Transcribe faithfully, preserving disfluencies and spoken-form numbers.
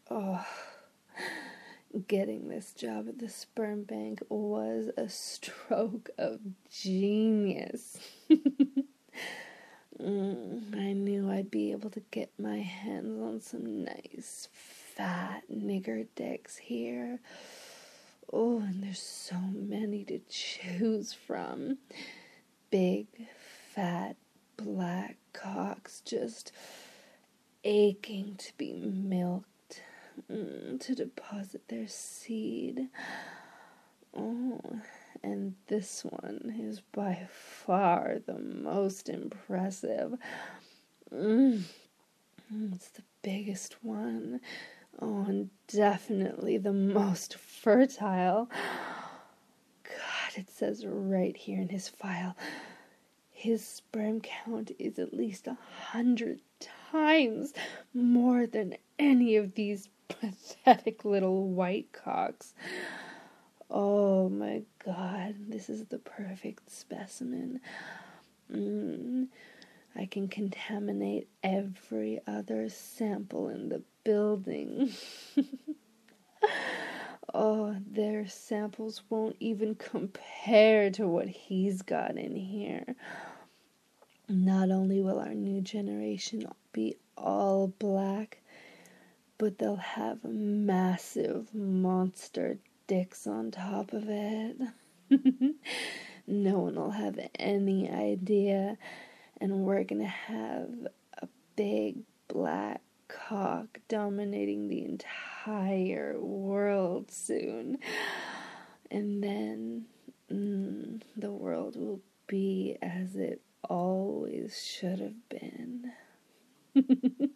Oh, getting this job at the sperm bank was a stroke of genius. mm, I knew I'd be able to get my hands on some nice, fat nigger dicks here. Oh, and there's so many to choose from. Big, fat, black cocks just aching to be milked, mm, to deposit their seed. Oh, and this one is by far the most impressive. Mm, it's the biggest one. Oh, and definitely the most fertile. God, it says right here in his file, his sperm count is at least a hundred times more than any of these pathetic little white cocks. Oh my God, this is the perfect specimen. Mm, I can contaminate every other sample in the building. Oh, their samples won't even compare to what he's got in here. Not only will our new generation be all black, but they'll have massive monster dicks on top of it. No one will have any idea, and we're gonna have a big black cock dominating the entire world soon. And then mm, the world will be as it always should have been.